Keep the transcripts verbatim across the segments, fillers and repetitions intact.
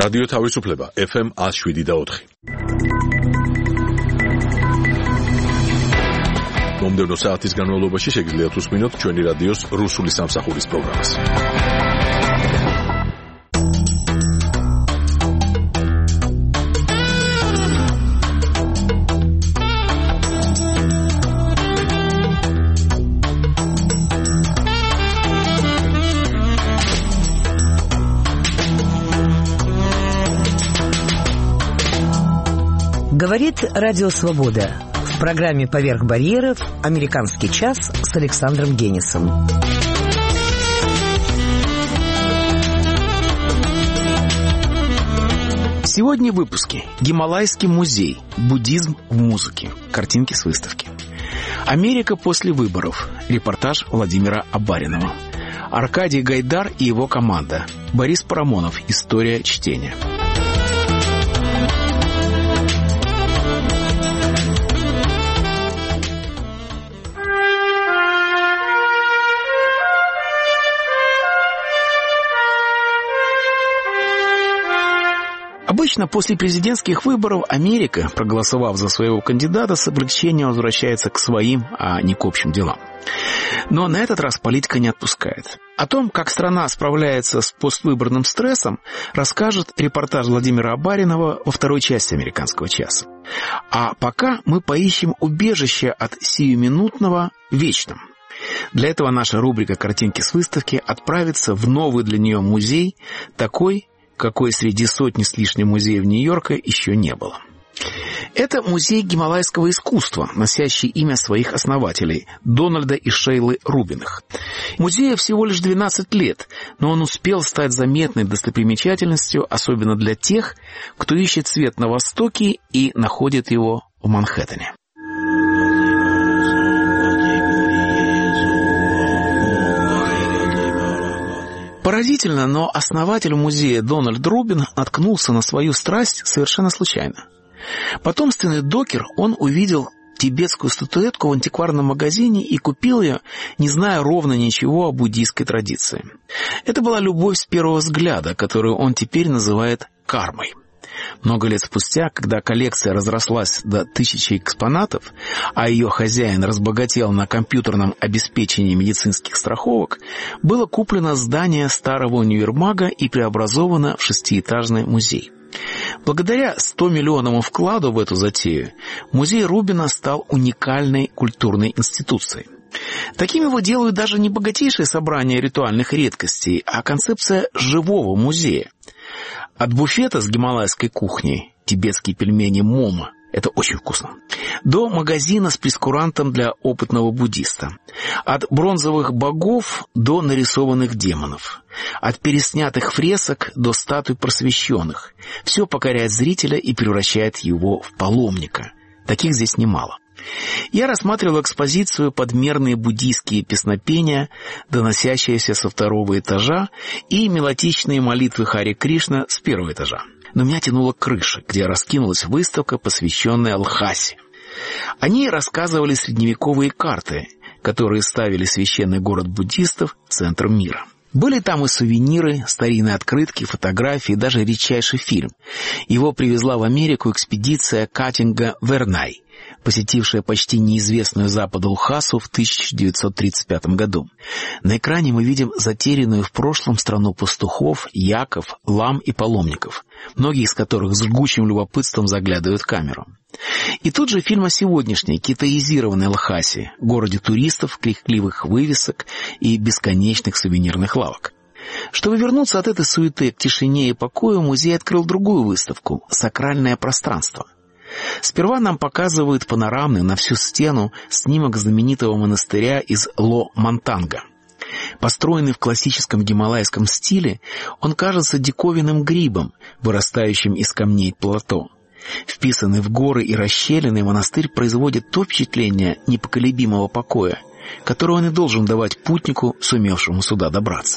რადიო თავისუფლება ეფ ემ one oh seven და four. მომდევნო საათის განმავლობაში შეგიძლიათ უსმინოთ ჩვენი რადიოს რუსული სამსახურის პროგრამას. Говорит Радио Свобода. В программе «Поверх барьеров» «Американский час» с Александром Генисом. Сегодня в выпуске Гималайский музей. Буддизм в музыке. Картинки с выставки. Америка после выборов. Репортаж Владимира Абаринова. Аркадий Гайдар и его команда. Борис Парамонов. История чтения. Обычно после президентских выборов Америка, проголосовав за своего кандидата, с облегчением возвращается к своим, а не к общим делам. Но на этот раз политика не отпускает. О том, как страна справляется с поствыборным стрессом, расскажет репортаж Владимира Абаринова во второй части «Американского часа». А пока мы поищем убежище от сиюминутного в вечном. Для этого наша рубрика «Картинки с выставки» отправится в новый для нее музей, такой, какой среди сотни с лишним музеев Нью-Йорка еще не было. Это музей гималайского искусства, носящий имя своих основателей – Дональда и Шейлы Рубиных. Музею всего лишь двенадцать лет, но он успел стать заметной достопримечательностью, особенно для тех, кто ищет свет на Востоке и находит его в Манхэттене. Поразительно, но основатель музея Дональд Рубин наткнулся на свою страсть совершенно случайно. Потомственный докер, он увидел тибетскую статуэтку в антикварном магазине и купил ее, не зная ровно ничего о буддийской традиции. Это была любовь с первого взгляда, которую он теперь называет кармой. Много лет спустя, когда коллекция разрослась до тысячи экспонатов, а ее хозяин разбогател на компьютерном обеспечении медицинских страховок, было куплено здание старого универмага и преобразовано в шестиэтажный музей. Благодаря стомиллионному вкладу в эту затею, музей Рубина стал уникальной культурной институцией. Таким его делают даже не богатейшие собрания ритуальных редкостей, а концепция живого музея. От буфета с гималайской кухней, тибетские пельмени момо, это очень вкусно, до магазина с прескурантом для опытного буддиста, от бронзовых богов до нарисованных демонов, от переснятых фресок до статуй просвещенных. Все покоряет зрителя и превращает его в паломника. Таких здесь немало. Я рассматривал экспозицию «Подмерные буддийские песнопения», доносящиеся со второго этажа, и мелодичные молитвы Харе Кришна с первого этажа. Но меня тянуло к крыше, где раскинулась выставка, посвященная Лхасе. О ней рассказывали средневековые карты, которые ставили священный город буддистов центром мира. Были там и сувениры, старинные открытки, фотографии, даже редчайший фильм. Его привезла в Америку экспедиция Каттинга Вернай, посетившая почти неизвестную Западу Лхасу в тысяча девятьсот тридцать пятом году. На экране мы видим затерянную в прошлом страну пастухов, яков, лам и паломников, многие из которых с жгучим любопытством заглядывают в камеру. И тут же фильм о сегодняшней китаизированной Лхасе, городе туристов, крикливых вывесок и бесконечных сувенирных лавок. Чтобы вернуться от этой суеты к тишине и покою, музей открыл другую выставку «Сакральное пространство». Сперва нам показывают панорамный на всю стену снимок знаменитого монастыря из Ло-Монтанга. Построенный в классическом гималайском стиле, он кажется диковинным грибом, вырастающим из камней плато. Вписанный в горы и расщелины, монастырь производит то впечатление непоколебимого покоя, которое он и должен давать путнику, сумевшему сюда добраться.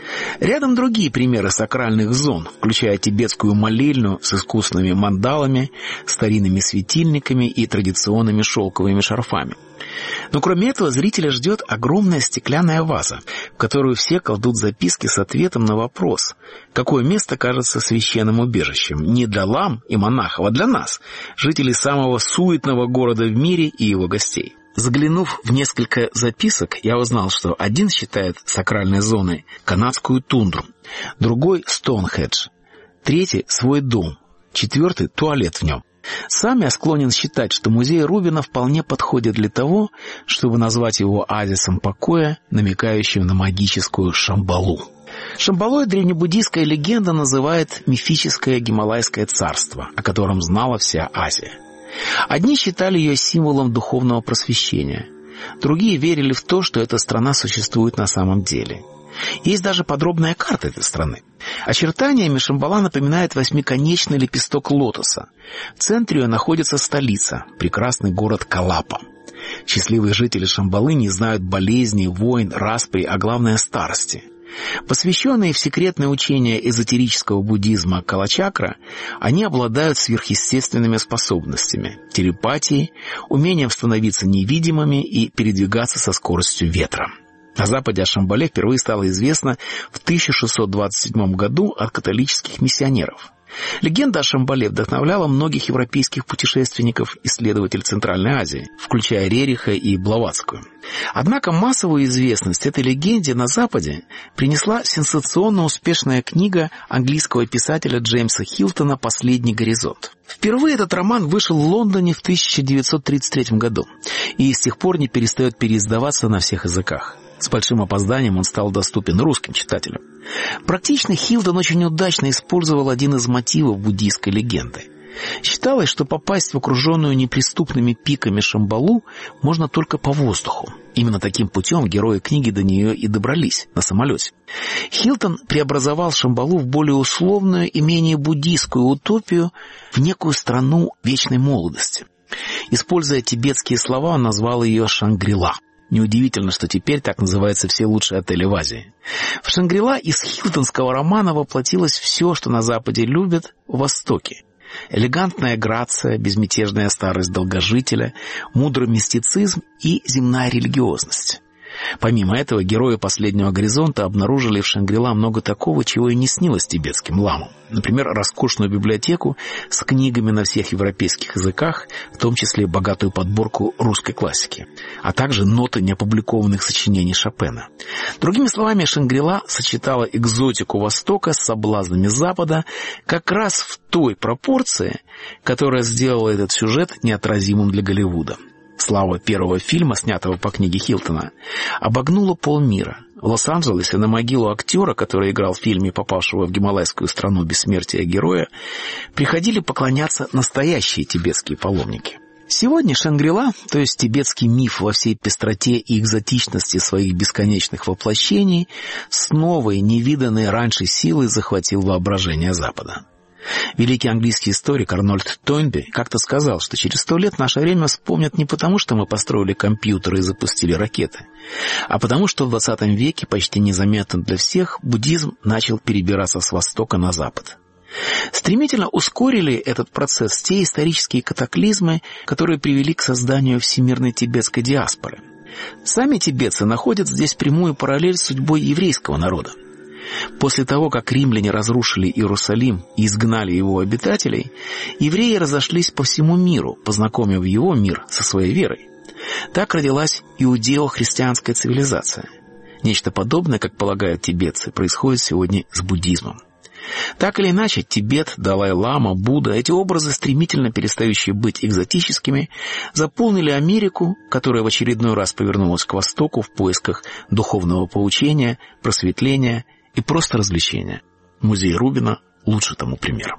Рядом другие примеры сакральных зон, включая тибетскую молельню с искусными мандалами, старинными светильниками и традиционными шелковыми шарфами. Но кроме этого зрителя ждет огромная стеклянная ваза, в которую все кладут записки с ответом на вопрос, какое место кажется священным убежищем не для лам и монахов, а для нас, жителей самого суетного города в мире и его гостей. Заглянув в несколько записок, я узнал, что один считает сакральной зоной канадскую тундру, другой — Стоунхендж, третий — свой дом, четвертый — туалет в нем. Сам я склонен считать, что музей Рубина вполне подходит для того, чтобы назвать его оазисом покоя, намекающим на магическую Шамбалу. Шамбалой древнебуддийская легенда называет мифическое Гималайское царство, о котором знала вся Азия. Одни считали ее символом духовного просвещения, другие верили в то, что эта страна существует на самом деле. Есть даже подробная карта этой страны. Очертаниями Шамбала напоминает восьмиконечный лепесток лотоса. В центре ее находится столица, прекрасный город Калапа. Счастливые жители Шамбалы не знают болезней, войн, распри, а главное — старости. Посвященные в секретные учения эзотерического буддизма Калачакра, они обладают сверхъестественными способностями, телепатией, умением становиться невидимыми и передвигаться со скоростью ветра. На западе о Шамбале впервые стало известно в тысяча шестьсот двадцать седьмом году от католических миссионеров. Легенда о Шамбале вдохновляла многих европейских путешественников, исследователей Центральной Азии, включая Рериха и Блаватскую. Однако массовую известность этой легенде на Западе принесла сенсационно успешная книга английского писателя Джеймса Хилтона «Последний горизонт». Впервые этот роман вышел в Лондоне в тысяча девятьсот тридцать третьем году и с тех пор не перестает переиздаваться на всех языках. С большим опозданием он стал доступен русским читателям. Практично Хилтон очень удачно использовал один из мотивов буддийской легенды. Считалось, что попасть в окруженную неприступными пиками Шамбалу можно только по воздуху. Именно таким путем герои книги до нее и добрались на самолете. Хилтон преобразовал Шамбалу в более условную и менее буддийскую утопию, в некую страну вечной молодости. Используя тибетские слова, он назвал ее Шангри-Ла. Неудивительно, что теперь так называются все лучшие отели в Азии. В Шангри-Ла из хилтонского романа воплотилось все, что на Западе любят в Востоке. Элегантная грация, безмятежная старость долгожителя, мудрый мистицизм и земная религиозность. Помимо этого, герои «Последнего горизонта» обнаружили в Шангри-Ла много такого, чего и не снилось тибетским ламам. Например, роскошную библиотеку с книгами на всех европейских языках, в том числе богатую подборку русской классики, а также ноты неопубликованных сочинений Шопена. Другими словами, Шангри-Ла сочетала экзотику Востока с соблазнами Запада как раз в той пропорции, которая сделала этот сюжет неотразимым для Голливуда. Слава первого фильма, снятого по книге Хилтона, обогнула полмира. В Лос-Анджелесе на могилу актера, который играл в фильме попавшего в гималайскую страну бессмертия героя, приходили поклоняться настоящие тибетские паломники. Сегодня Шангри-Ла, то есть тибетский миф во всей пестроте и экзотичности своих бесконечных воплощений, с новой, невиданной раньше силой захватил воображение Запада. Великий английский историк Арнольд Тойнби как-то сказал, что через сто лет наше время вспомнят не потому, что мы построили компьютеры и запустили ракеты, а потому, что в двадцатом веке почти незаметно для всех буддизм начал перебираться с востока на запад. Стремительно ускорили этот процесс те исторические катаклизмы, которые привели к созданию всемирной тибетской диаспоры. Сами тибетцы находят здесь прямую параллель с судьбой еврейского народа. После того, как римляне разрушили Иерусалим и изгнали его обитателей, евреи разошлись по всему миру, познакомив его мир со своей верой. Так родилась иудео-христианская цивилизация. Нечто подобное, как полагают тибетцы, происходит сегодня с буддизмом. Так или иначе, Тибет, Далай-лама, Будда, эти образы, стремительно перестающие быть экзотическими, заполнили Америку, которая в очередной раз повернулась к востоку в поисках духовного поучения, просветления и просто развлечения. Музей Рубина – лучший тому пример.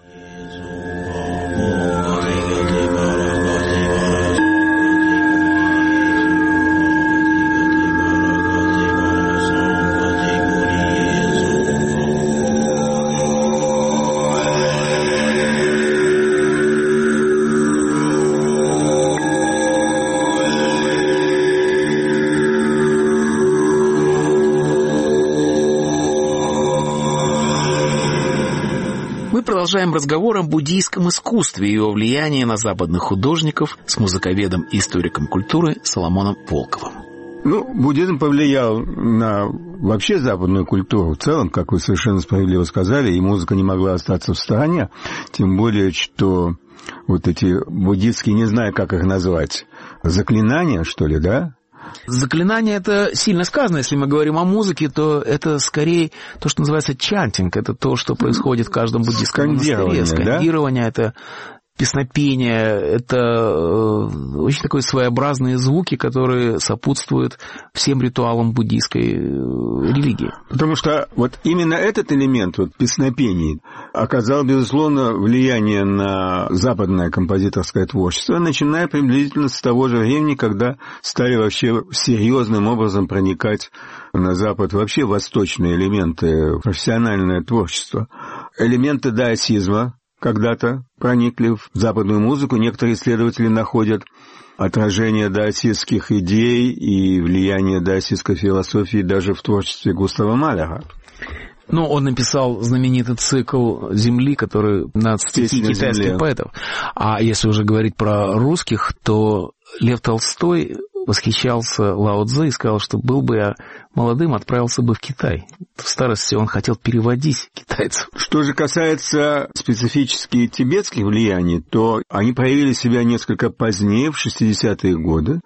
продолжаем разговор о буддийском искусстве и его влиянии на западных художников с музыковедом и историком культуры Соломоном Волковым. Ну, буддизм повлиял на вообще западную культуру в целом, как вы совершенно справедливо сказали, и музыка не могла остаться в стороне, тем более, что вот эти буддистские, не знаю, как их назвать, заклинания, что ли, да? Заклинание — это сильно сказано. Если мы говорим о музыке, то это скорее то, что называется чантинг. Это то, что происходит в каждом буддийском монастыре. Скандирование, да? Это песнопение, это очень такие своеобразные звуки, которые сопутствуют всем ритуалам буддийской религии. Потому что вот именно этот элемент, вот песнопений, оказал, безусловно, влияние на западное композиторское творчество, начиная приблизительно с того же времени, когда стали вообще серьезным образом проникать на Запад вообще восточные элементы, профессиональное творчество. Элементы даосизма когда-то проникли в западную музыку. Некоторые исследователи находят отражение даосистских идей и влияние даосистской философии даже в творчестве Густава Малера. Ну, он написал знаменитый цикл «Земли», который на стихи китайских земле. Поэтов. А если уже говорить про русских, то Лев Толстой восхищался Лао Цзэ и сказал, что был бы я молодым, отправился бы в Китай. В старости он хотел переводить китайцев. Что же касается специфически тибетских влияний, то они проявили себя несколько позднее, в шестидесятые годы.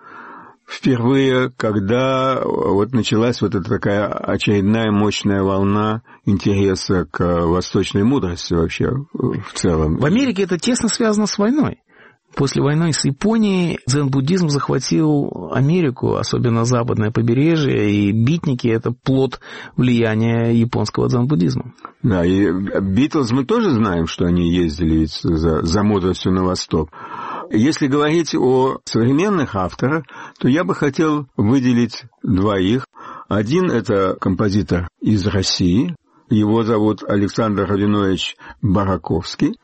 Впервые, когда вот началась вот эта такая очередная мощная волна интереса к восточной мудрости вообще в целом. В Америке это тесно связано с войной. После войны с Японией дзен-буддизм захватил Америку, особенно западное побережье, и битники — это плод влияния японского дзен-буддизма. Да, и Битлз мы тоже знаем, что они ездили ведь за, за мудростью на восток. Если говорить о современных авторах, то я бы хотел выделить двоих. Один — это композитор из России, его зовут Александр Равинович Бараковский,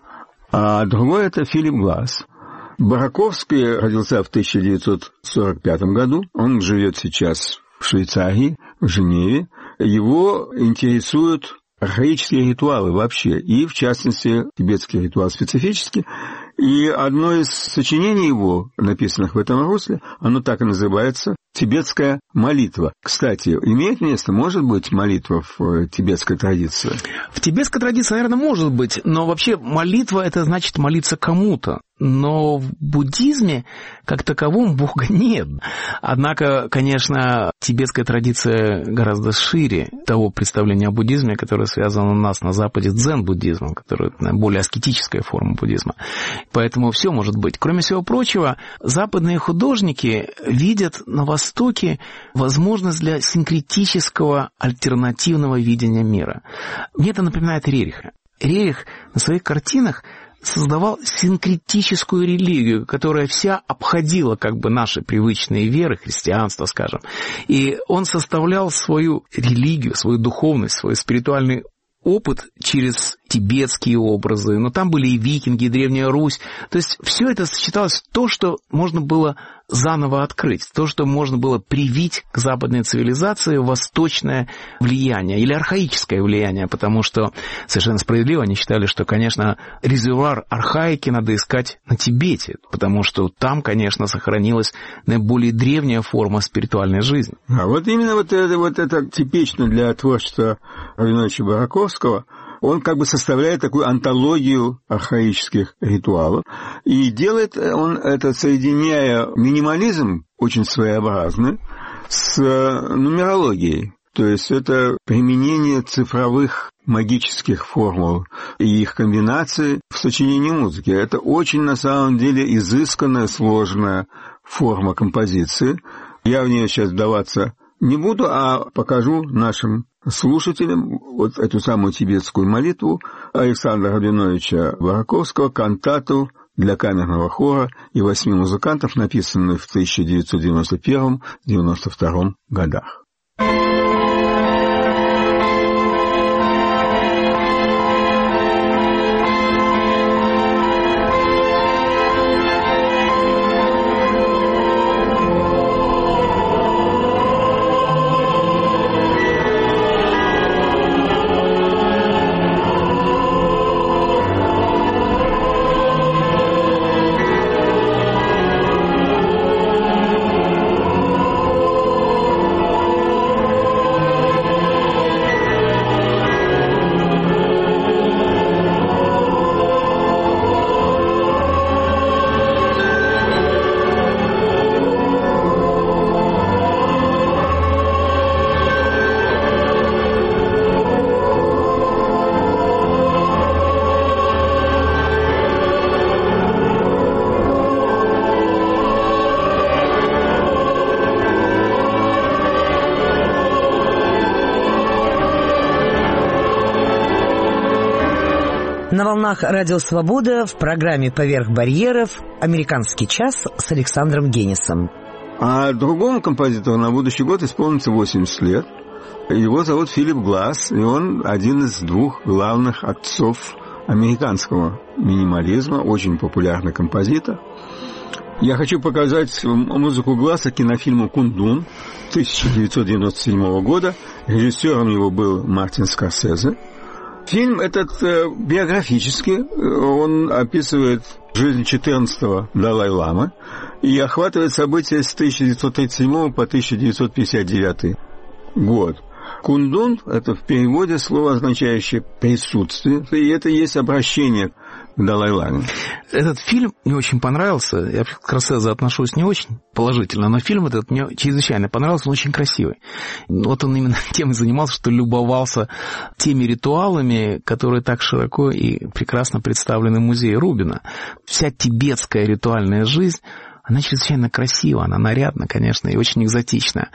а другой — это Филипп Гласс. Бараковский родился в тысяча девятьсот сорок пятом году, он живет сейчас в Швейцарии, в Женеве. Его интересуют архаические ритуалы вообще, и, в частности, тибетский ритуал специфически. И одно из сочинений его, написанных в этом русле, оно так и называется «Тибетская молитва». Кстати, имеет место, может быть, молитва в тибетской традиции? В тибетской традиции, наверное, может быть, но вообще молитва — это значит молиться кому-то. Но в буддизме как таковом Бога нет. Однако, конечно, тибетская традиция гораздо шире того представления о буддизме, которое связано у нас на Западе с дзен-буддизмом, который более аскетическая форма буддизма. Поэтому все может быть. Кроме всего прочего, западные художники видят на Востоке возможность для синкретического альтернативного видения мира. Мне это напоминает Рериха. Рерих на своих картинах создавал синкретическую религию, которая вся обходила как бы наши привычные веры, христианство, скажем. И он составлял свою религию, свою духовность, свой спиритуальный опыт через тибетские образы, но там были и викинги, и Древняя Русь. То есть все это сочеталось в то, что можно было заново открыть, то, что можно было привить к западной цивилизации восточное влияние или архаическое влияние, потому что совершенно справедливо они считали, что, конечно, резервуар архаики надо искать на Тибете, потому что там, конечно, сохранилась наиболее древняя форма спиритуальной жизни. А вот именно вот это, вот это типично для творчества Равиновича Бараковского. Он как бы составляет такую антологию архаических ритуалов. И делает он это, соединяя минимализм, очень своеобразный, с нумерологией. То есть это применение цифровых магических формул и их комбинации в сочинении музыки. Это очень, на самом деле, изысканная, сложная форма композиции. Я в нее сейчас вдаваться не буду, а покажу нашим слушателям вот эту самую тибетскую молитву Александра Равиновича Бараковского, кантату для камерного хора и восьми музыкантов, написанную в тысяча девятьсот девяносто первом — девяносто втором годах. На волнах Радио Свобода в программе «Поверх барьеров» «Американский час» с Александром Генисом. А другому композитору на будущий год исполнится восемьдесят лет. Его зовут Филипп Гласс, и он один из двух главных отцов американского минимализма, очень популярный композитор. Я хочу показать музыку Гласса кинофильму «Кундун» тысяча девятьсот девяносто седьмого года. Режиссером его был Мартин Скорсезе. Фильм этот э, биографический, он описывает жизнь четырнадцатого Далай-ламы и охватывает события с тысяча девятьсот тридцать седьмого по тысяча девятьсот пятьдесят девятый год. Кундун – это в переводе слово, означающее «присутствие», и это есть обращение к Далай-ламе. Этот фильм мне очень понравился. Я к Скорсезе отношусь не очень положительно, но фильм этот мне чрезвычайно понравился, он очень красивый. Вот он именно тем и занимался, что любовался теми ритуалами, которые так широко и прекрасно представлены в музее Рубина. Вся тибетская ритуальная жизнь, она чрезвычайно красива, она нарядна, конечно, и очень экзотична.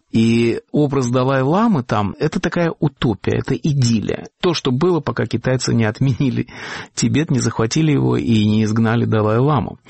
И образ Далай-ламы там – это такая утопия, это идиллия. То, что было, пока китайцы не отменили Тибет, не захватили его и не изгнали Далай-ламу.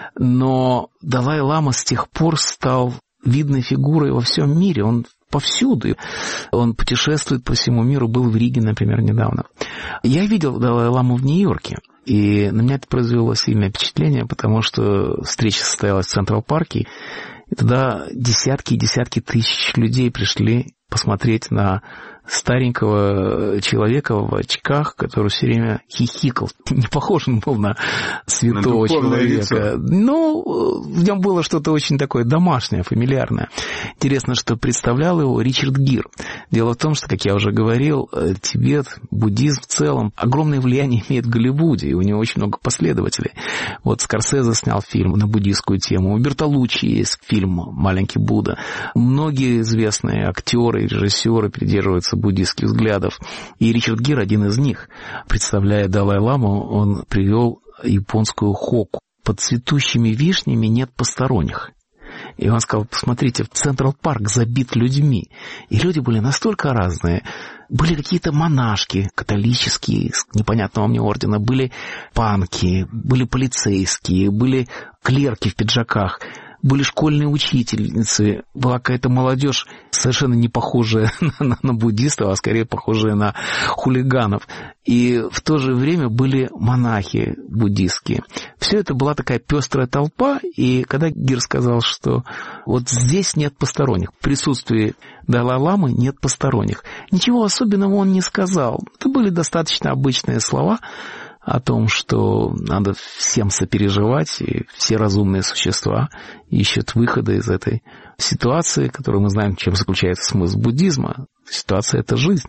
Но Далай-лама с тех пор стал видной фигурой во всем мире, он повсюду. Он путешествует по всему миру, был в Риге, например, недавно. Я видел Далай-ламу в Нью-Йорке. И на меня это произвело сильное впечатление, потому что встреча состоялась в Централ-парке, и туда десятки и десятки тысяч людей пришли посмотреть на старенького человека в очках, который все время хихикал. Не похож он был на святого на человека. Ну, в нем было что-то очень такое домашнее, фамильярное. Интересно, что представлял его Ричард Гир. Дело в том, что, как я уже говорил, Тибет, буддизм в целом огромное влияние имеет в Голливуде, и у него очень много последователей. Вот Скорсезе снял фильм на буддийскую тему, у Бертолуччи есть фильм «Маленький Будда». Многие известные актеры и режиссеры придерживаются буддийских взглядов. И Ричард Гир один из них. Представляя Далай-ламу, он привел японскую хоку. Под цветущими вишнями нет посторонних. И он сказал, посмотрите, Централ-парк забит людьми. И люди были настолько разные. Были какие-то монашки католические, из непонятного мне ордена, были панки, были полицейские, были клерки в пиджаках. Были школьные учительницы, была какая-то молодежь, совершенно не похожая на, на буддистов, а скорее похожая на хулиганов. И в то же время были монахи буддистские. Все это была такая пестрая толпа, и когда Гир сказал, что вот здесь нет посторонних, в присутствии Далай-ламы нет посторонних, ничего особенного он не сказал. Это были достаточно обычные слова о том, что надо всем сопереживать, и все разумные существа ищут выхода из этой ситуации, которую мы знаем, чем заключается смысл буддизма. Ситуация — это жизнь.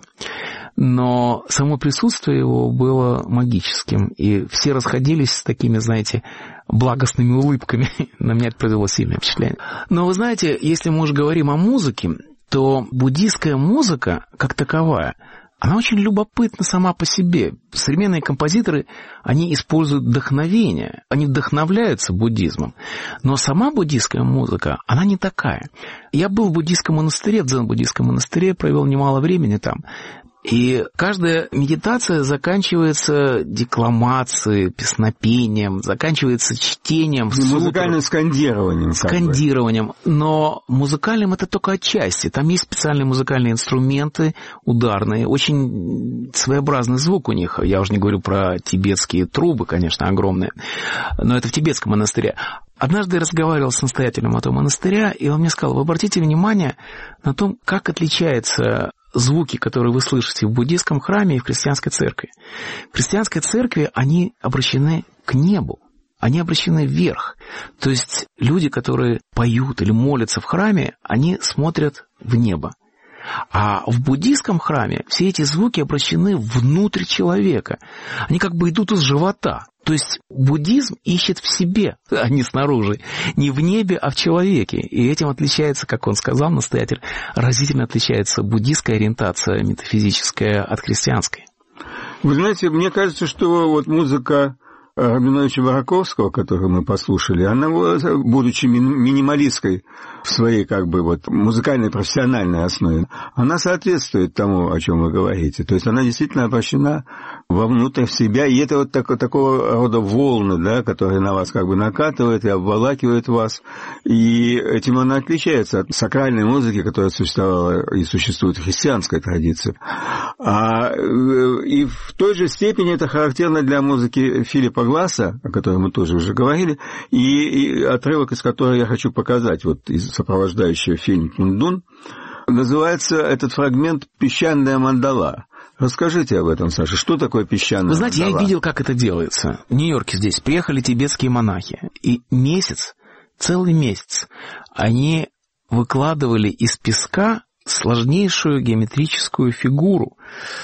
Но само присутствие его было магическим, и все расходились с такими, знаете, благостными улыбками. На меня это произвело сильное впечатление. Но вы знаете, если мы уже говорим о музыке, то буддийская музыка, как таковая, она очень любопытна сама по себе. Современные композиторы, они используют вдохновение, они вдохновляются буддизмом. Но сама буддийская музыка, она не такая. Я был в буддийском монастыре, в дзен-буддийском монастыре, провел немало времени там. И каждая медитация заканчивается декламацией, песнопением, заканчивается чтением. Музыкальным скандированием. Скандированием. Но музыкальным это только отчасти. Там есть специальные музыкальные инструменты, ударные, очень своеобразный звук у них. Я уже не говорю про тибетские трубы, конечно, огромные. Но это в тибетском монастыре. Однажды я разговаривал с настоятелем этого монастыря, и он мне сказал, вы обратите внимание на то, как отличается звуки, которые вы слышите в буддийском храме и в христианской церкви. В христианской церкви они обращены к небу, они обращены вверх. То есть люди, которые поют или молятся в храме, они смотрят в небо. А в буддийском храме все эти звуки обращены внутрь человека. Они как бы идут из живота. То есть буддизм ищет в себе, а не снаружи. Не в небе, а в человеке. И этим отличается, как он сказал, настоятель, разительно отличается буддийская ориентация метафизическая от христианской. Вы знаете, мне кажется, что вот музыка Рабиновича Вороковского, которую мы послушали, она, будучи минималистской в своей как бы вот музыкальной профессиональной основе, она соответствует тому, о чем вы говорите. То есть она действительно обращена вовнутрь в себя, и это вот так, такого рода волны, да, которые на вас как бы накатывают и обволакивают вас, и этим она отличается от сакральной музыки, которая существовала и существует в христианской традиции. А, и в той же степени это характерно для музыки Филиппа Гласса, о которой мы тоже уже говорили, и, и отрывок, из которого я хочу показать, вот из сопровождающего фильм «Кундун», называется этот фрагмент «Песчаная мандала». Расскажите об этом, Саша. Что такое песчаная Вы знаете, мандала? Я видел, как это делается. В Нью-Йорке здесь приехали тибетские монахи, и месяц, целый месяц, они выкладывали из песка сложнейшую геометрическую фигуру,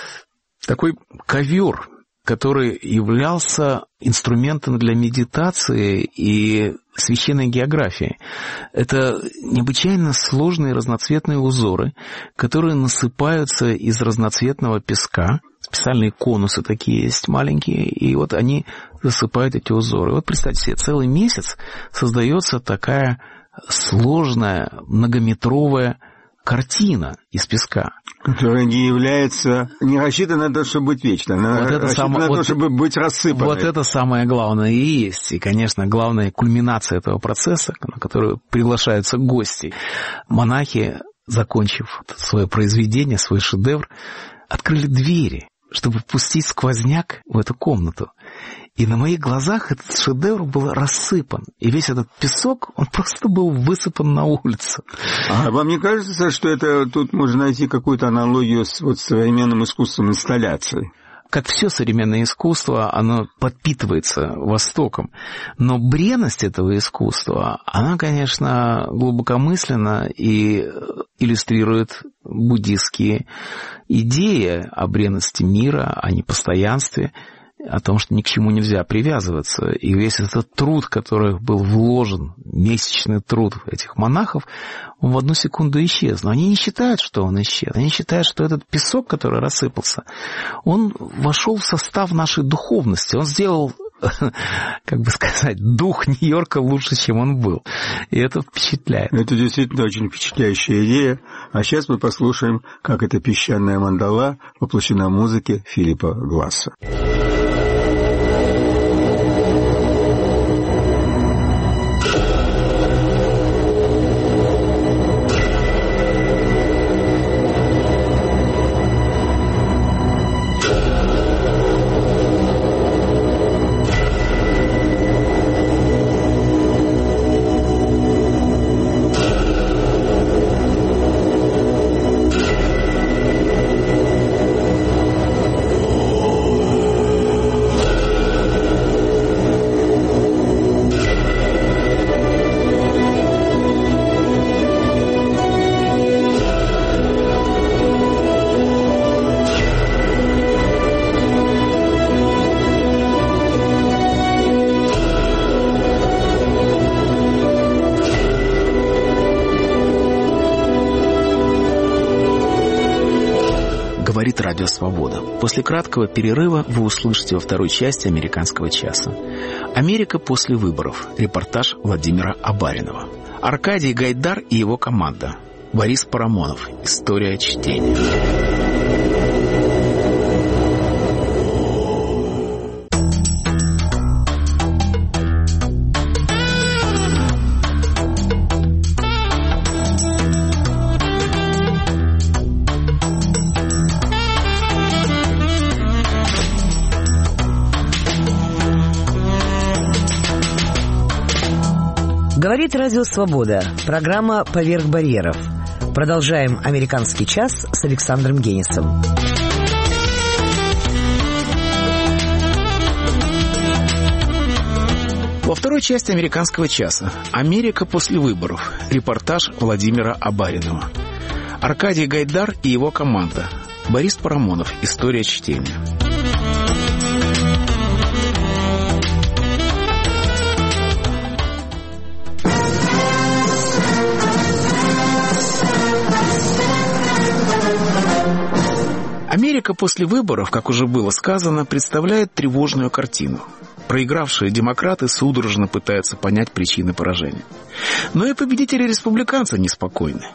такой ковер, который являлся инструментом для медитации и священной географии. Это необычайно сложные разноцветные узоры, которые насыпаются из разноцветного песка. Специальные конусы такие есть маленькие, и вот они засыпают эти узоры. Вот представьте себе, целый месяц создается такая сложная многометровая картина из песка. Которая не является, не рассчитана на то, чтобы быть вечной, она вот это рассчитана само, на вот, то, чтобы быть рассыпанной. Вот это самое главное и есть. И, конечно, главная кульминация этого процесса, на которую приглашаются гости. Монахи, закончив свое произведение, свой шедевр, открыли двери, чтобы пустить сквозняк в эту комнату. И на моих глазах этот шедевр был рассыпан. И весь этот песок, он просто был высыпан на улицу. А вам не кажется, что это тут можно найти какую-то аналогию с вот современным искусством инсталляции? Как все современное искусство, оно подпитывается Востоком. Но бренность этого искусства, она, конечно, глубокомысленна и иллюстрирует буддистские идеи о бренности мира, о непостоянстве, о том, что ни к чему нельзя привязываться. И весь этот труд, который был вложен, месячный труд этих монахов, он в одну секунду исчез. Но они не считают, что он исчез. Они считают, что этот песок, который рассыпался, он вошел в состав нашей духовности. Он сделал, как бы сказать, дух Нью-Йорка лучше, чем он был. И это впечатляет. Это действительно очень впечатляющая идея. А сейчас мы послушаем, как эта песчаная мандала воплощена в музыке Филиппа Гласса. Говорит Радио Свобода. После краткого перерыва вы услышите во второй части «Американского часа». Америка после выборов. Репортаж Владимира Абаринова. Аркадий Гайдар и его команда. Борис Парамонов. История чтения. Говорит Радио Свобода. Программа «Поверх барьеров». Продолжаем «Американский час» с Александром Генисом. Во второй части «Американского часа» «Америка после выборов». Репортаж Владимира Абаринова. Аркадий Гайдар и его команда. Борис Парамонов. История чтения. Америка после выборов, как уже было сказано, представляет тревожную картину. Проигравшие демократы судорожно пытаются понять причины поражения. Но и победители республиканцев неспокойны.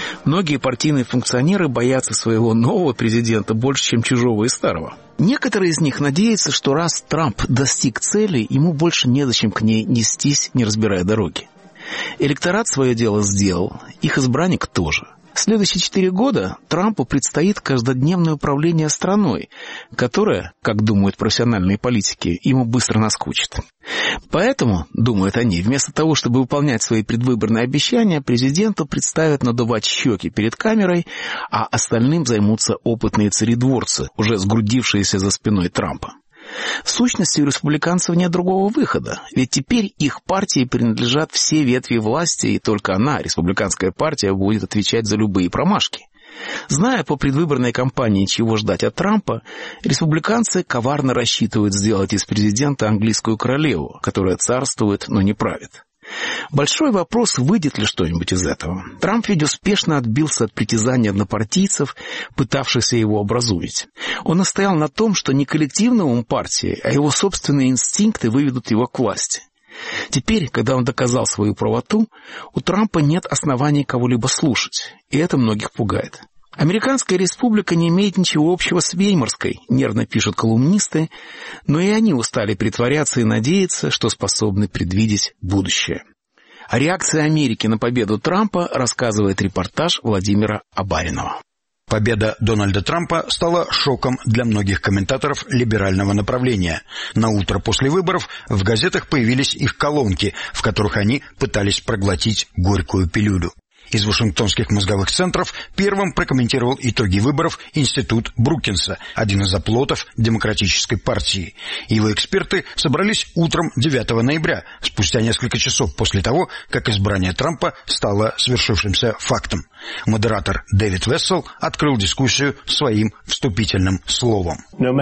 Многие партийные функционеры боятся своего нового президента больше, чем чужого и старого. Некоторые из них надеются, что раз Трамп достиг цели, ему больше незачем к ней нестись, не разбирая дороги. Электорат свое дело сделал, их избранник тоже. В следующие четыре года Трампу предстоит каждодневное управление страной, которое, как думают профессиональные политики, ему быстро наскучит. Поэтому, думают они, вместо того, чтобы выполнять свои предвыборные обещания, президенту представят надувать щеки перед камерой, а остальным займутся опытные царедворцы, уже сгрудившиеся за спиной Трампа. В сущности, у республиканцев нет другого выхода, ведь теперь их партии принадлежат все ветви власти, и только она, республиканская партия, будет отвечать за любые промашки. Зная по предвыборной кампании, чего ждать от Трампа, республиканцы коварно рассчитывают сделать из президента английскую королеву, которая царствует, но не правит. Большой вопрос, выйдет ли что-нибудь из этого. Трамп ведь успешно отбился от притязаний однопартийцев, пытавшихся его образумить. Он настоял на том, что не коллективный ум партии, а его собственные инстинкты выведут его к власти. Теперь, когда он доказал свою правоту, у Трампа нет оснований кого-либо слушать, и это многих пугает. Американская республика не имеет ничего общего с Веймарской, нервно пишут колумнисты, но и они устали притворяться и надеяться, что способны предвидеть будущее. О реакции Америки на победу Трампа рассказывает репортаж Владимира Абаринова. Победа Дональда Трампа стала шоком для многих комментаторов либерального направления. На утро после выборов в газетах появились их колонки, в которых они пытались проглотить горькую пилюлю. Из вашингтонских мозговых центров первым прокомментировал итоги выборов Институт Брукинса, один из оплотов Демократической партии. Его эксперты собрались утром девятого ноября, спустя несколько часов после того, как избрание Трампа стало свершившимся фактом. Модератор Дэвид Вессел открыл дискуссию своим вступительным словом.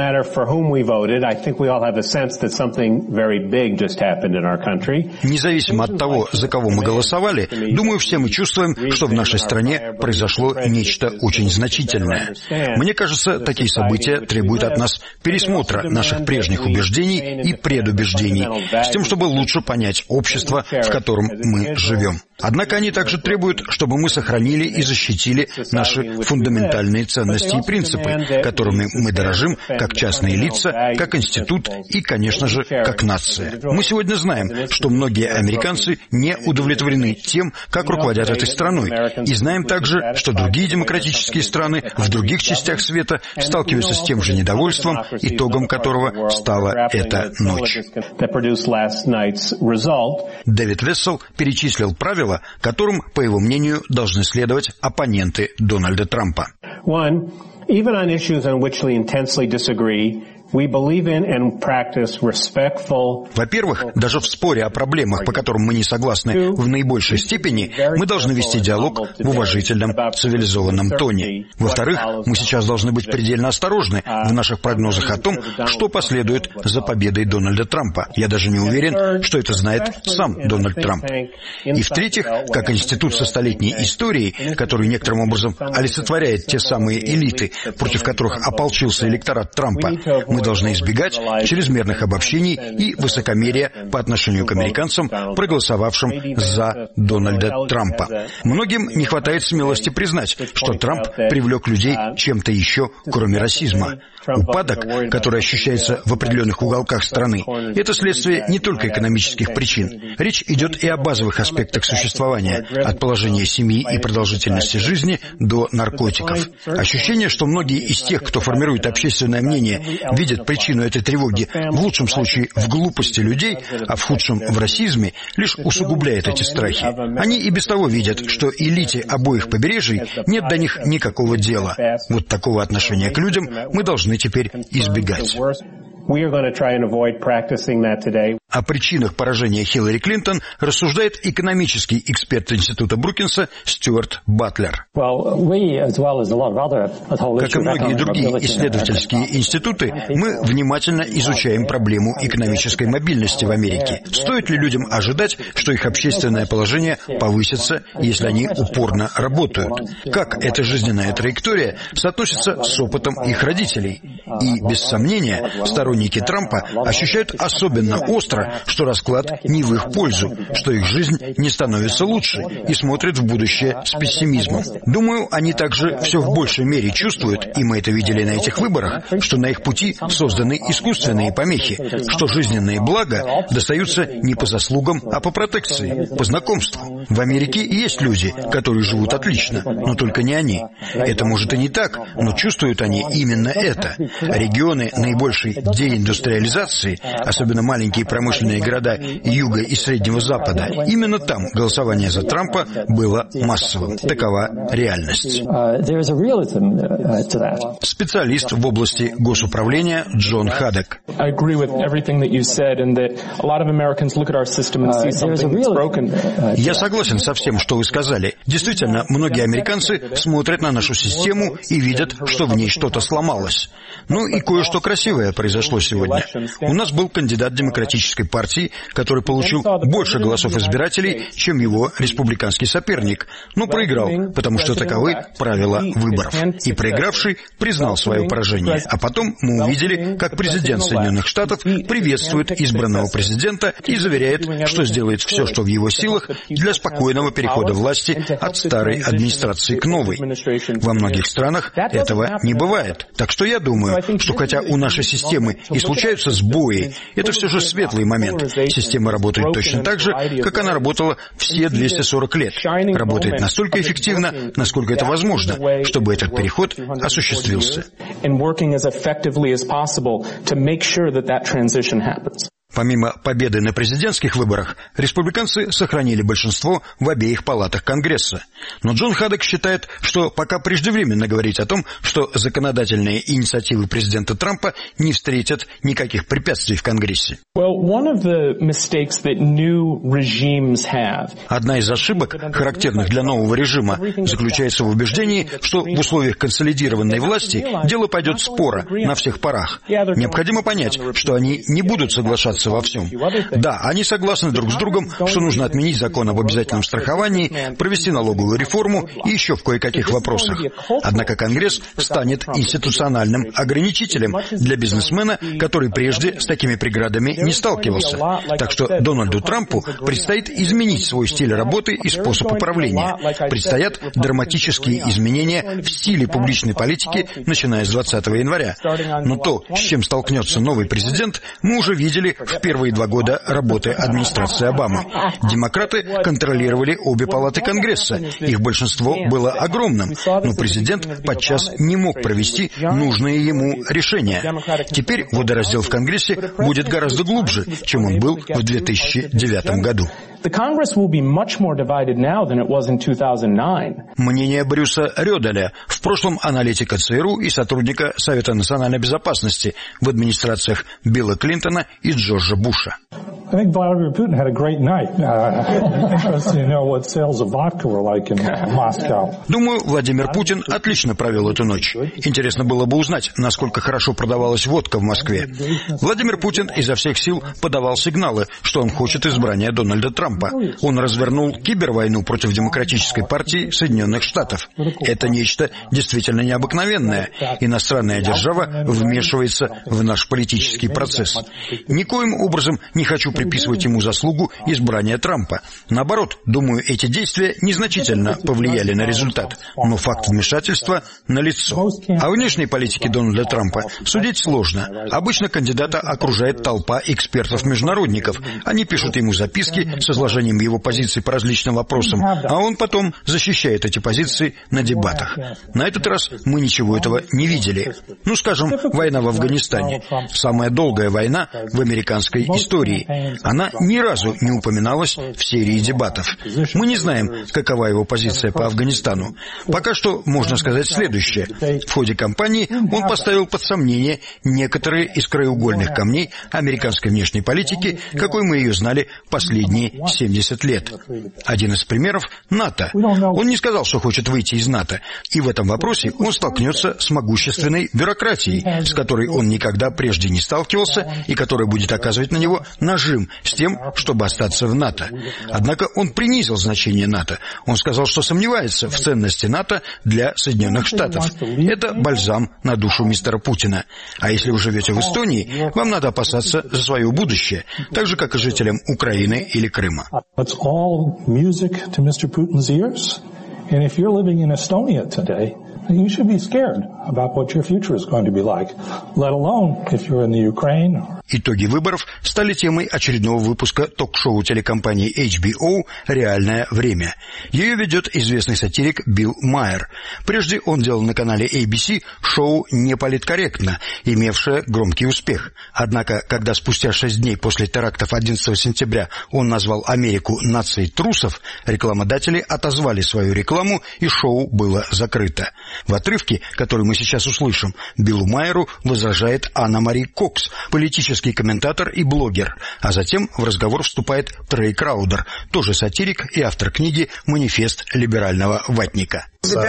Независимо от того, за кого мы голосовали, думаю, все мы чувствуем, что в нашей стране произошло нечто очень значительное. Мне кажется, такие события требуют от нас пересмотра наших прежних убеждений и предубеждений, с тем, чтобы лучше понять общество, в котором мы живем. Однако они также требуют, чтобы мы сохранили и защитили наши фундаментальные ценности и принципы, которыми мы дорожим как частные лица, как институт и, конечно же, как нация. Мы сегодня знаем, что многие американцы не удовлетворены тем, как руководят этой страной, и знаем также, что другие демократические страны в других частях света сталкиваются с тем же недовольством, итогом которого стала эта ночь. Дэвид Вессел перечислил правила, которым, по его мнению, должны следовать оппоненты Дональда Трампа. Во-первых, даже в споре о проблемах, по которым мы не согласны в наибольшей степени, мы должны вести диалог в уважительном, цивилизованном тоне. Во-вторых, мы сейчас должны быть предельно осторожны в наших прогнозах о том, что последует за победой Дональда Трампа. Я даже не уверен, что это знает сам Дональд Трамп. И в-третьих, как институт со столетней историей, который некоторым образом олицетворяет те самые элиты, против которых ополчился электорат Трампа, мы должны избегать чрезмерных обобщений и высокомерия по отношению к американцам, проголосовавшим за Дональда Трампа. Многим не хватает смелости признать, что Трамп привлек людей чем-то еще, кроме расизма. Упадок, который ощущается в определенных уголках страны, это следствие не только экономических причин. Речь идет и о базовых аспектах существования, от положения семьи и продолжительности жизни до наркотиков. Ощущение, что многие из тех, кто формирует общественное мнение, видят причину этой тревоги в лучшем случае в глупости людей, а в худшем в расизме, лишь усугубляет эти страхи. Они и без того видят, что элите обоих побережий нет до них никакого дела. Вот такого отношения к людям мы должны теперь избегать. О причинах поражения Хиллари Клинтон рассуждает экономический эксперт Института Брукинса Стюарт Батлер. Как и многие другие исследовательские институты, мы внимательно изучаем проблему экономической мобильности в Америке. Стоит ли людям ожидать, что их общественное положение повысится, если они упорно работают? Как эта жизненная траектория соотносится с опытом их родителей? И, без сомнения, сторонники сторонники Трампа ощущают особенно остро, что расклад не в их пользу, что их жизнь не становится лучше и смотрят в будущее с пессимизмом. Думаю, они также все в большей мере чувствуют, и мы это видели на этих выборах, что на их пути созданы искусственные помехи, что жизненные блага достаются не по заслугам, а по протекции, по знакомству. В Америке есть люди, которые живут отлично, но только не они. Это может и не так, но чувствуют они именно это. Регионы наибольшей деиндустриализации, особенно маленькие промышленные города Юга и Среднего Запада, именно там голосование за Трампа было массовым. Такова реальность. Специалист в области госуправления Джон Хадек. Я согласен со всем, что вы сказали. Действительно, многие американцы смотрят на нашу систему и видят, что в ней что-то сломалось. Ну и кое-что красивое произошло сегодня. У нас был кандидат Демократической партии, который получил больше голосов избирателей, чем его республиканский соперник, но проиграл, потому что таковы правила выборов. И проигравший признал свое поражение. А потом мы увидели, как президент Соединенных Штатов приветствует избранного президента и заверяет, что сделает все, что в его силах, для спокойного перехода власти от старой администрации к новой. Во многих странах этого не бывает. Так что я думаю, что хотя у нашей системы и случаются сбои, это все же светлый момент. Система работает точно так же, как она работала все двести сорок лет. Работает настолько эффективно, насколько это возможно, чтобы этот переход осуществился. Помимо победы на президентских выборах, республиканцы сохранили большинство в обеих палатах Конгресса. Но Джон Хадек считает, что пока преждевременно говорить о том, что законодательные инициативы президента Трампа не встретят никаких препятствий в Конгрессе. Одна из ошибок, характерных для нового режима, заключается в убеждении, что в условиях консолидированной власти дело пойдет споро на всех парах. Необходимо понять, что они не будут соглашаться во всем. Да, они согласны друг с другом, что нужно отменить закон об обязательном страховании, провести налоговую реформу и еще в кое-каких вопросах. Однако Конгресс станет институциональным ограничителем для бизнесмена, который прежде с такими преградами не сталкивался. Так что Дональду Трампу предстоит изменить свой стиль работы и способ управления. Предстоят драматические изменения в стиле публичной политики, начиная с двадцатого января. Но то, с чем столкнется новый президент, мы уже видели в первые два года работы администрации Обамы. Демократы контролировали обе палаты Конгресса. Их большинство было огромным, но президент подчас не мог провести нужные ему решения. Теперь водораздел в Конгрессе будет гораздо глубже, чем он был в две тысячи девятом году. Мнение Брюса Рёделя, в прошлом аналитика ЦРУ и сотрудника Совета национальной безопасности в администрациях Билла Клинтона и Джорджа Буша. Думаю, Владимир Путин отлично провел эту ночь. Интересно было бы узнать, насколько хорошо продавалась водка в Москве. Владимир Путин изо всех сил подавал сигналы, что он хочет избрания Дональда Трампа. Он развернул кибервойну против Демократической партии Соединенных Штатов. Это нечто действительно необыкновенное. Иностранная держава вмешивается в наш политический процесс. Никоим образом не хочу приписывать ему заслугу избрания Трампа. Наоборот, думаю, эти действия незначительно повлияли на результат. Но факт вмешательства налицо. О внешней политике Дональда Трампа судить сложно. Обычно кандидата окружает толпа экспертов-международников. Они пишут ему записки с изложением его позиций по различным вопросам, а он потом защищает эти позиции на дебатах. На этот раз мы ничего этого не видели. Ну, скажем, война в Афганистане. Самая долгая война в американской истории. Она ни разу не упоминалась в серии дебатов. Мы не знаем, какова его позиция по Афганистану. Пока что можно сказать следующее. В ходе кампании он поставил под сомнение некоторые из краеугольных камней американской внешней политики, какой мы ее знали последние семьдесят лет. Один из примеров – НАТО. Он не сказал, что хочет выйти из НАТО. И в этом вопросе он столкнется с могущественной бюрократией, с которой он никогда прежде не сталкивался и которая будет оказывать оказывать на него нажим с тем, чтобы остаться в НАТО. Однако он принизил значение НАТО. Он сказал, что сомневается в ценности НАТО для Соединенных Штатов. Это бальзам на душу мистера Путина. А если вы живете в Эстонии, вам надо опасаться за свое будущее, так же, как и жителям Украины или Крыма. You should be scared about what your future is going to be like, let alone if you're in the Ukraine. Итоги выборов стали темой очередного выпуска ток-шоу телекомпании эйч би о «Реальное время». Ее ведет известный сатирик Билл Майер. Прежде он делал на канале эй би си шоу «Не политкорректно», имевшее громкий успех. Однако, когда спустя шесть дней после терактов одиннадцатого сентября он назвал Америку нацией трусов, рекламодатели отозвали свою рекламу, и шоу было закрыто. В отрывке, который мы сейчас услышим, Биллу Майеру возражает Анна Мари Кокс, политический комментатор и блогер, а затем в разговор вступает Трей Краудер, тоже сатирик и автор книги «Манифест либерального ватника».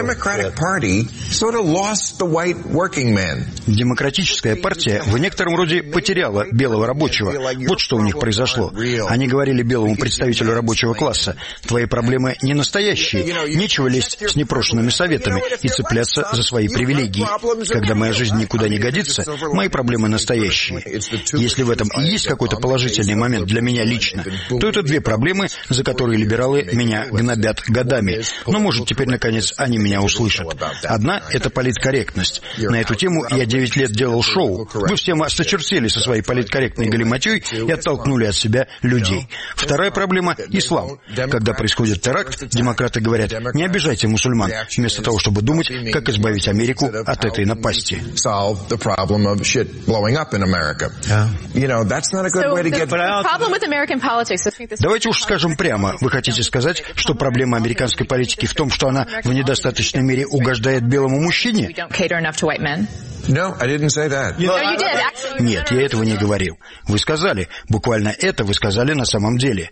Демократическая партия в некотором роде потеряла белого рабочего. Вот что у них произошло. Они говорили белому представителю рабочего класса: твои проблемы не настоящие, нечего лезть с непрошенными советами и цепляться за свои привилегии. Когда моя жизнь никуда не годится, мои проблемы настоящие. Если в этом и есть какой-то положительный момент для меня лично, то это две проблемы, за которые либералы меня гнобят годами. Но, может, теперь, наконец, они меня услышат. Одна — это политкорректность. На эту тему я девять лет делал шоу. Вы всем осточертели со своей политкорректной галиматьей и оттолкнули от себя людей. Вторая проблема — ислам. Когда происходит теракт, демократы говорят: не обижайте мусульман, вместо того, чтобы думать, как избавить Америку от этой напасти. Давайте уж скажем прямо. Вы хотите сказать, что проблема американской политики в том, что она в недостаточной мере угождает белому мужчине? Нет, я этого не говорил. Вы сказали. Буквально это вы сказали на самом деле.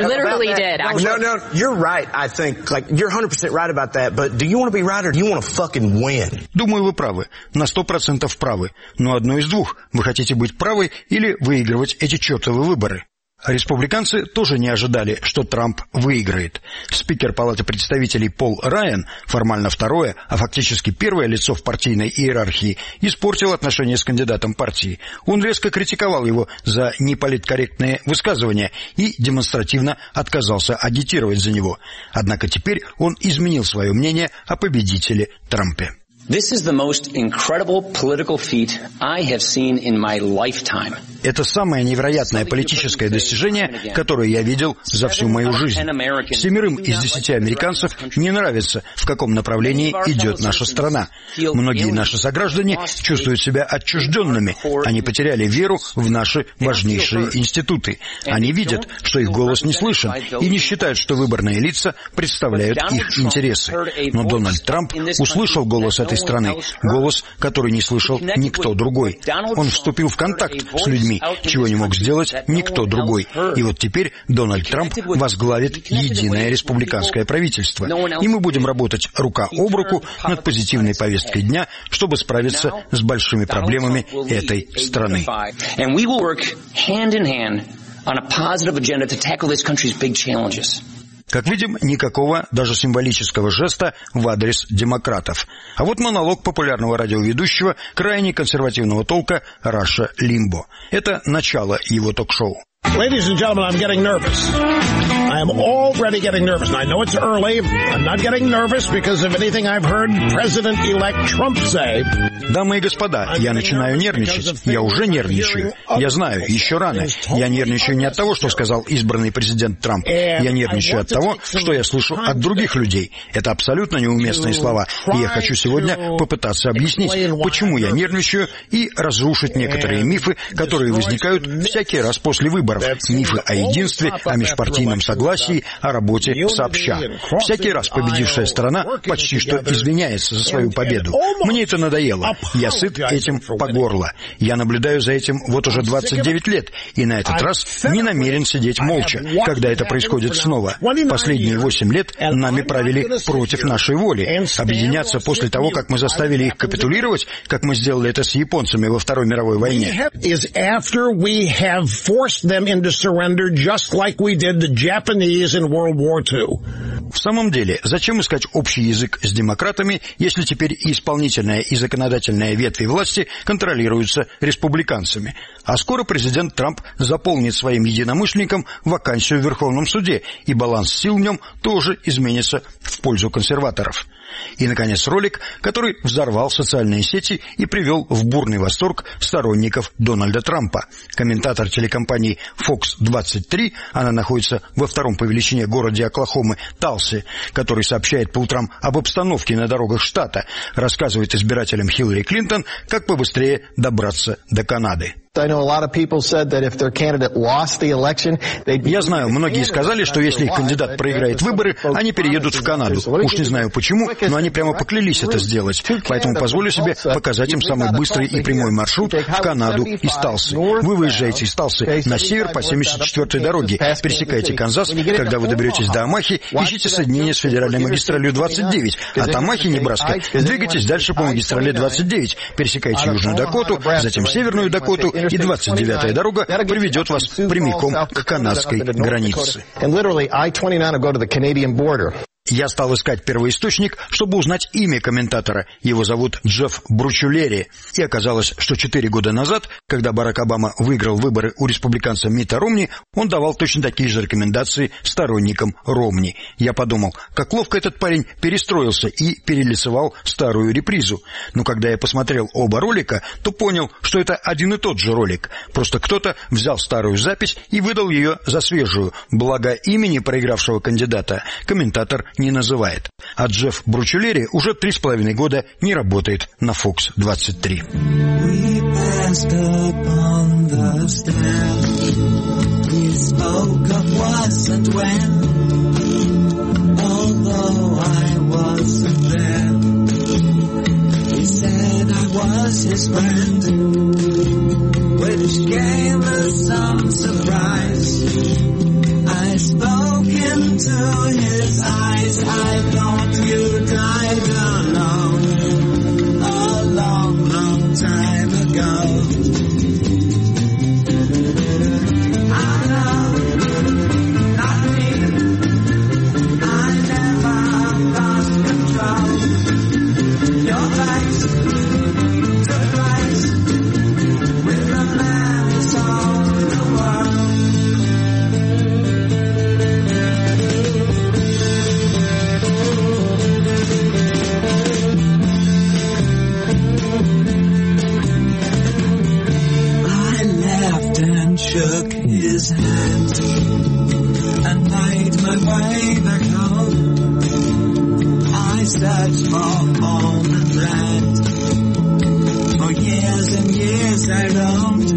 Думаю, вы правы. На сто процентов правы. Но одно из двух. Вы хотите быть правы или выигрывать эти чертовы выборы. Республиканцы тоже не ожидали, что Трамп выиграет. Спикер Палаты представителей Пол Райан, формально второе, а фактически первое лицо в партийной иерархии, испортил отношения с кандидатом партии. Он резко критиковал его за неполиткорректные высказывания и демонстративно отказался агитировать за него. Однако теперь он изменил свое мнение о победителе Трампе. This is the most incredible political feat I have seen in my lifetime. Это самое невероятное политическое достижение, которое я видел за всю мою жизнь. Семерым из десяти американцев не нравится, в каком направлении идет наша страна. Многие наши сограждане чувствуют себя отчужденными. Они потеряли веру в наши важнейшие институты. Они видят, что их голос не слышен, и не считают, что выборные лица представляют их интересы. Но Дональд Трамп услышал голос этой страны, голос, который не слышал никто другой. Он вступил в контакт с людьми, чего не мог сделать никто другой. И вот теперь Дональд Трамп возглавит единое республиканское правительство. И мы будем работать рука об руку над позитивной повесткой дня, чтобы справиться с большими проблемами этой страны. Как видим, никакого даже символического жеста в адрес демократов. А вот монолог популярного радиоведущего крайне консервативного толка Раша Лимбо. Это начало его ток-шоу. Ladies and gentlemen, I'm getting nervous. I am already getting nervous. And I know it's early. I'm not getting nervous because of anything I've heard President-elect Trump say. Дамы и господа, я начинаю нервничать. Я уже нервничаю. Я знаю, еще рано. Я нервничаю не от того, что сказал избранный президент Трамп. Я нервничаю от того, что я слышу от других людей. Это абсолютно неуместные слова. И я хочу сегодня попытаться объяснить, почему я нервничаю, и разрушить некоторые мифы, которые возникают всякий раз после выборов. Мифы о единстве, о межпартийном согласии согласии о работе сообща. Всякий раз победившая сторона почти что извиняется за свою победу. Мне это надоело. Я сыт этим по горло. Я наблюдаю за этим вот уже двадцать девять лет, и на этот раз не намерен сидеть молча, когда это происходит снова. Последние восемь лет нами правили против нашей воли. Объединяться после того, как мы заставили их капитулировать, как мы сделали это с японцами во Второй мировой войне. В самом деле, зачем искать общий язык с демократами, если теперь и исполнительная, и законодательная ветви власти контролируются республиканцами? А скоро президент Трамп заполнит своим единомышленникам вакансию в Верховном суде, и баланс сил в нем тоже изменится в пользу консерваторов. И, наконец, ролик, который взорвал социальные сети и привел в бурный восторг сторонников Дональда Трампа. Комментатор телекомпании Фокс двадцать три, она находится во втором по величине городе Оклахомы Талсе, который сообщает по утрам об обстановке на дорогах штата, рассказывает избирателям Хиллари Клинтон, как побыстрее добраться до Канады. Я знаю, многие сказали, что если их кандидат проиграет выборы, они переедут в Канаду. Уж не знаю почему, но они прямо поклялись это сделать. Поэтому позволю себе показать им самый быстрый и прямой маршрут в Канаду из Талсы. Вы выезжаете из Талсы на север по семьдесят четвёртой дороге, пересекаете Канзас, когда вы доберетесь до Омахи, ищите соединение с федеральной магистралью двадцать девять. От Омахи, Небраска, двигайтесь дальше по магистрали двадцать девять, пересекайте Южную Дакоту, затем Северную Дакоту, и двадцать девятая дорога приведет вас прямиком к канадской границе. Я стал искать первоисточник, чтобы узнать имя комментатора. Его зовут Джефф Бручулери. И оказалось, что четыре года назад, когда Барак Обама выиграл выборы у республиканца Митта Ромни, он давал точно такие же рекомендации сторонникам Ромни. Я подумал, как ловко этот парень перестроился и перелицевал старую репризу. Но когда я посмотрел оба ролика, то понял, что это один и тот же ролик. Просто кто-то взял старую запись и выдал ее за свежую. Благо имени проигравшего кандидата комментатор не называет. А Джефф Бручулери уже три с половиной года не работает на Фокс двадцать три. I spoke into his eyes. I thought you died alone a long, long time ago. I know, not me. I never lost control. Your face took place with the man who sold the world. Shook his hand and made my way back home. I searched for home and land. For years and years I roamed.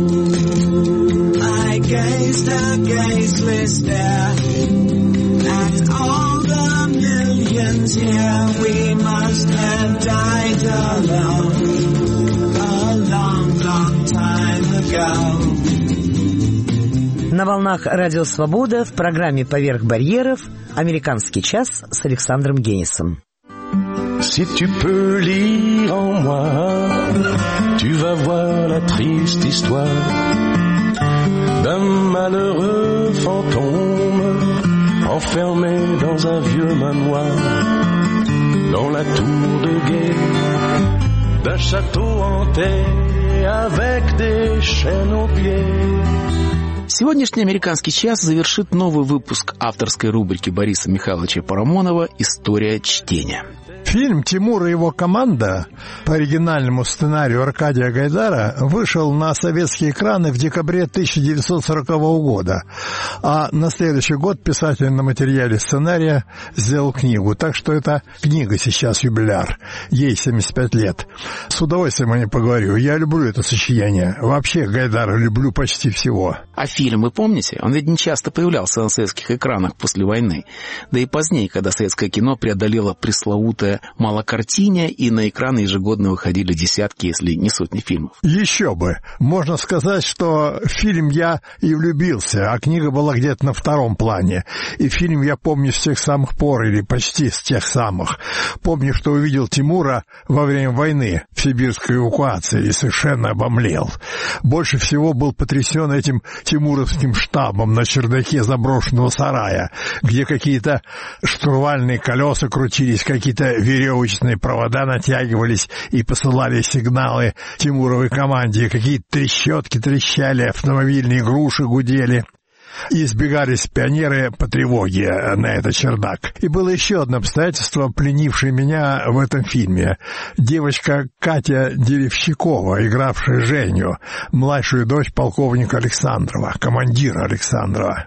I gazed a gazeless stare at all the millions here. We must have died alone a long, long time ago. На волнах Радио Свобода в программе «Поверх барьеров» «Американский час» с Александром Генисом. Si tu peux lire en moi, tu vas voir la triste histoire d'un malheureux fantôme enfermé dans un vieux manoir, dans la tour de guet d'un château hanté avec des chaînes aux pieds. Сегодняшний «Американский час» завершит новый выпуск авторской рубрики Бориса Михайловича Парамонова «История чтения». Фильм «Тимур и его команда» по оригинальному сценарию Аркадия Гайдара вышел на советские экраны в декабре тысяча девятьсот сорокового года, а на следующий год писатель на материале сценария сделал книгу, так что эта книга сейчас юбиляр, ей семьдесят пять лет. С удовольствием о ней поговорю, я люблю это сочинение, вообще Гайдара люблю почти всего. А фильм, вы помните? Он ведь не часто появлялся на советских экранах после войны, да и позднее, когда советское кино преодолело пресловутое малокартине, и на экраны ежегодно выходили десятки, если не сотни фильмов. Еще бы. Можно сказать, что в фильм я и влюбился, а книга была где-то на втором плане. И фильм я помню с тех самых пор, или почти с тех самых. Помню, что увидел Тимура во время войны в сибирской эвакуации и совершенно обомлел. Больше всего был потрясен этим тимуровским штабом на чердаке заброшенного сарая, где какие-то штурвальные колеса крутились, какие-то веревочные провода натягивались и посылали сигналы Тимуровой команде, какие-то трещотки трещали, автомобильные груши гудели. И избегались пионеры по тревоге на этот чердак. И было еще одно обстоятельство, пленившее меня в этом фильме. Девочка Катя Деревщикова, игравшая Женю, младшую дочь полковника Александрова, командира Александрова.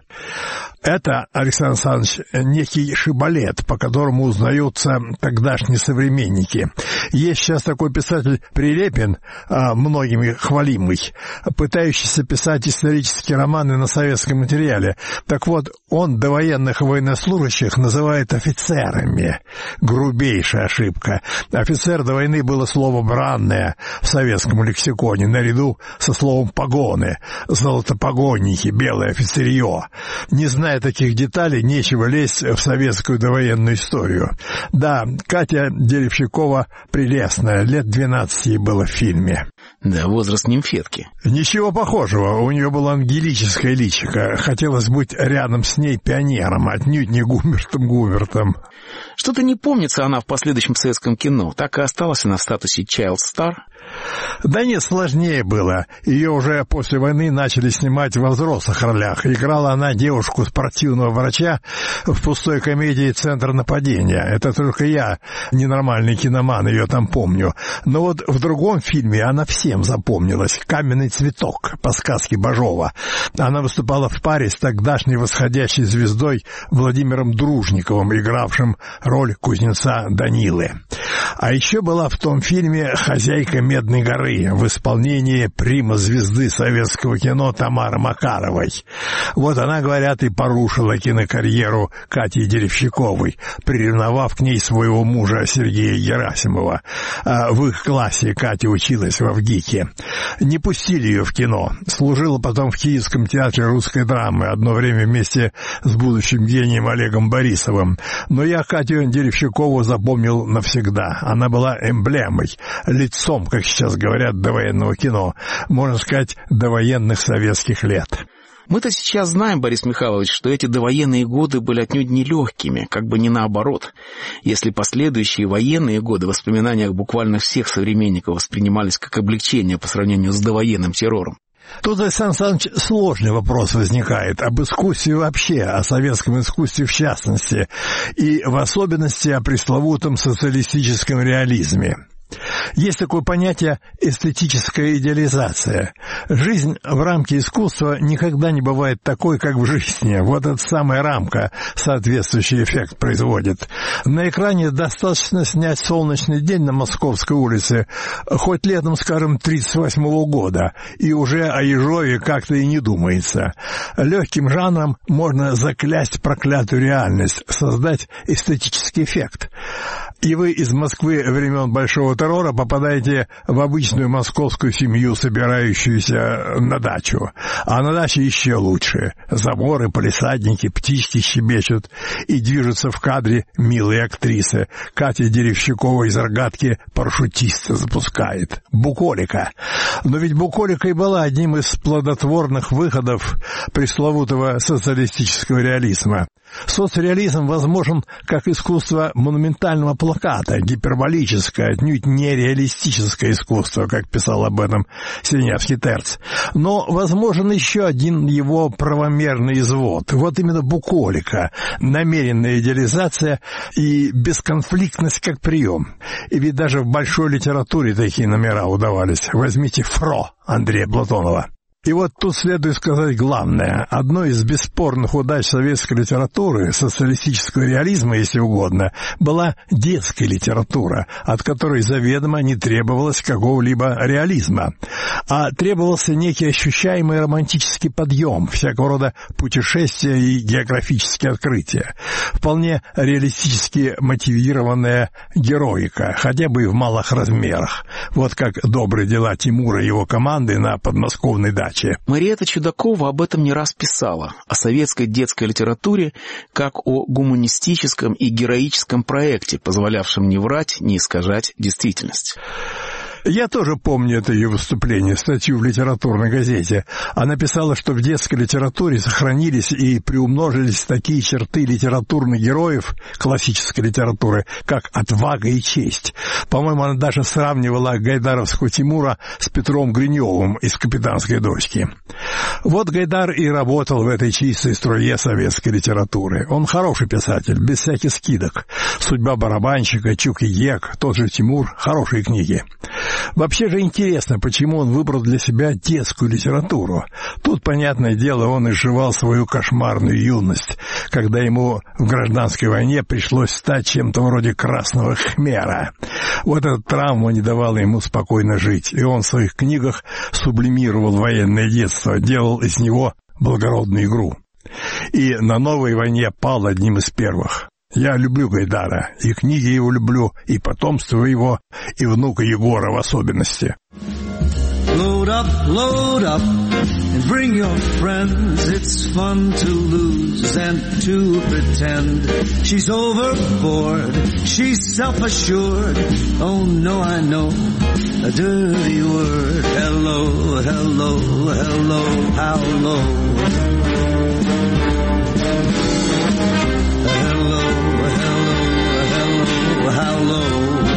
Это, Александр Александрович, некий шибалет, по которому узнаются тогдашние современники. Есть сейчас такой писатель Прилепин, многими хвалимый, пытающийся писать исторические романы на советском материале. Так вот, он довоенных военнослужащих называет офицерами. Грубейшая ошибка. Офицер до войны было слово бранное в советском лексиконе, наряду со словом погоны. Золотопогонники, белое офицерье. Не зная таких деталей, нечего лезть в советскую довоенную историю. Да, Катя Деревщикова прелестная, лет двенадцать ей было в фильме. Да, возраст нимфетки. Ничего похожего, у нее было ангелическое личико. Хотелось быть рядом с ней пионером, отнюдь не Гумбертом Гумбертом. Что-то не помнится она в последующем советском кино. Так и осталась она в статусе child star. Да нет, сложнее было. Ее уже после войны начали снимать во взрослых ролях. Играла она девушку спортивного врача в пустой комедии «Центр нападения». Это только я, ненормальный киноман, ее там помню. Но вот в другом фильме она всем запомнилась. «Каменный цветок» по сказке Бажова. Она выступала в паре с тогдашней восходящей звездой Владимиром Дружниковым, игравшим роль кузнеца Данилы. А еще была в том фильме хозяйка «Медной горы» в исполнении прима-звезды советского кино Тамары Макаровой. Вот она, говорят, и порушила кинокарьеру Кати Деревщиковой, приревновав к ней своего мужа Сергея Герасимова. В их классе Катя училась в ВГИКе. Не пустили ее в кино. Служила потом в Киевском театре русской драмы, одно время вместе с будущим гением Олегом Борисовым. Но я Катю Деревщикову запомнил навсегда. Она была эмблемой, лицом, как сейчас говорят, довоенного кино. Можно сказать, довоенных советских лет. Мы-то сейчас знаем, Борис Михайлович, что эти довоенные годы были отнюдь не легкими, как бы не наоборот. Если последующие военные годы в воспоминаниях буквально всех современников воспринимались как облегчение по сравнению с довоенным террором. Тут, Александр Александрович, сложный вопрос возникает об искусстве вообще, о советском искусстве в частности, и в особенности о пресловутом социалистическом реализме. Есть такое понятие эстетическая идеализация. Жизнь в рамке искусства никогда не бывает такой, как в жизни. Вот эта самая рамка соответствующий эффект производит. На экране достаточно снять солнечный день на Московской улице, хоть летом, скажем, тридцать восьмого года, и уже о Ежове как-то и не думается. Легким жанром можно заклясть проклятую реальность, создать эстетический эффект. И вы из Москвы времен Большого террора попадаете в обычную московскую семью, собирающуюся на дачу. А на даче еще лучше. Заборы, палисадники, птички щебечут, и движутся в кадре милые актрисы. Катя Деревщикова из «Рогатки» парашютиста запускает. Буколика. Но ведь Буколика и была одним из плодотворных выходов пресловутого социалистического реализма. Соцреализм возможен как искусство монументального плаката, гиперболическое, отнюдь нереалистическое искусство, как писал об этом Синявский Терц. Но возможен еще один его правомерный извод. Вот именно буколика, намеренная идеализация и бесконфликтность как прием. И ведь даже в большой литературе такие номера удавались. Возьмите «Фро» Андрея Платонова. И вот тут следует сказать главное. Одной из бесспорных удач советской литературы, социалистического реализма, если угодно, была детская литература, от которой заведомо не требовалось какого-либо реализма, а требовался некий ощущаемый романтический подъем, всякого рода путешествия и географические открытия, вполне реалистически мотивированная героика, хотя бы и в малых размерах. Вот как добрые дела Тимура и его команды на подмосковной даче. Мариэтта Чудакова об этом не раз писала, о советской детской литературе, как о гуманистическом и героическом проекте, позволявшем не врать, не искажать действительность. Я тоже помню это ее выступление, статью в литературной газете. Она писала, что в детской литературе сохранились и приумножились такие черты литературных героев классической литературы, как отвага и честь. По-моему, она даже сравнивала гайдаровского Тимура с Петром Гриневым из «Капитанской дочки». Вот Гайдар и работал в этой чистой струе советской литературы. Он хороший писатель, без всяких скидок. «Судьба барабанщика», «Чук и Гек», тот же Тимур — хорошие книги. Вообще же интересно, почему он выбрал для себя детскую литературу. Тут, понятное дело, он изживал свою кошмарную юность, когда ему в гражданской войне пришлось стать чем-то вроде красного хмера. Вот эта травма не давала ему спокойно жить, и он в своих книгах сублимировал военное детство, делал из него благородную игру. И на новой войне пал одним из первых. Я люблю Гайдара, и книги его люблю, и потомство его, и внука Егора в особенности. Load up, load up, and bring your friends. It's fun to lose and to pretend. She's overboard, she's self-assured. Oh no, I know a dirty word. Hello, hello, hello, how low? How low?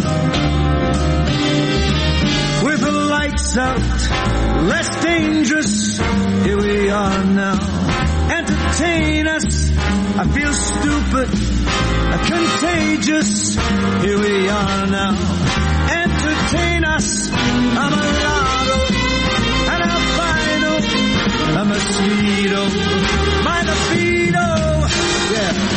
With the lights out, less dangerous. Here we are now. Entertain us. I feel stupid, contagious. Here we are now. Entertain us. I'm a lotto, an albino, a mosquito, my libido. Yeah.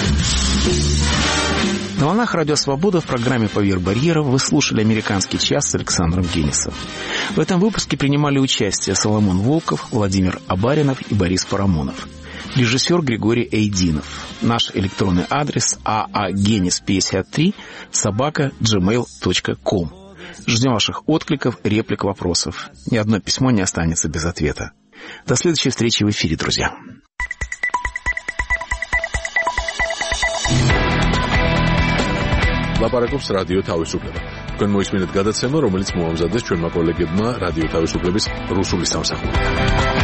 На волнах Радио Свобода в программе «Поверх барьеров» вы слушали «Американский час» с Александром Генисом. В этом выпуске принимали участие Соломон Волков, Владимир Абаринов и Борис Парамонов. Режиссер Григорий Эйдинов. Наш электронный адрес аагенис пятьдесят три собака джимейл точка ком. Ждем ваших откликов, реплик, вопросов. Ни одно письмо не останется без ответа. До следующей встречи в эфире, друзья. ლაპარაკობს რადიო თავისუფლება. თქვენ მოისმინეთ გადაცემა, რომელიც მოამზადეს ჩვენმა კოლეგებმა რადიო თავისუფლების რუსული სამსახური.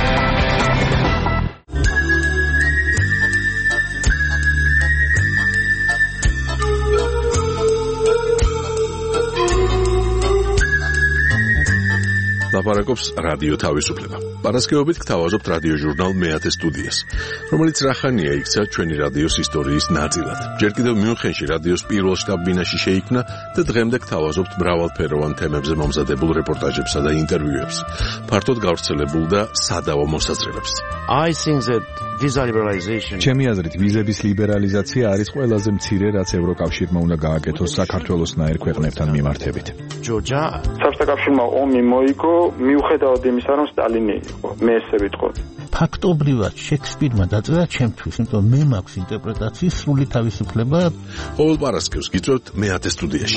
ლაპარაკობს რადიო თავისუფლება. პარასკევობით გთავაზობთ რადიო ჟურნალ მეათე სტუდიას, რომელიც რახანია იქცა ჩვენი რადიოს ისტორიის ნაწილად. ჯერ კიდევ მიუნხენში რადიოს პირველ შტაბ-ბინაში შეიქმნა და დღემდე გთავაზობთ მრავალფეროვან თემებზე მომზადებულ რეპორტაჟებსა და ინტერვიუებს, ფართოდ გავრცელებულ და სადავო მოსაზრებებს. I think that visa liberalization ჩემი აზრით ვიზების ლიბერალიზაცია არის ყველაზე მცირე, რაც ევროკავშირმა უნდა გააკეთოს საქართველოსნაირ ქვეყნებთან მიმართებით. Georgia საბჭოთა კავშირმა ომი მოიგო მიუხედავად იმისა, რომ სტალინი იყო. მე ესე ვიტყოდი. ფაქტობრივად შექსპირმა დაწერა ჩემთვის, იმიტომ მე მაქვს ინტერპრეტაციის სრული თავისუფლება. ყოველ პარასკევს გიწევთ მეათე სტუდიაში.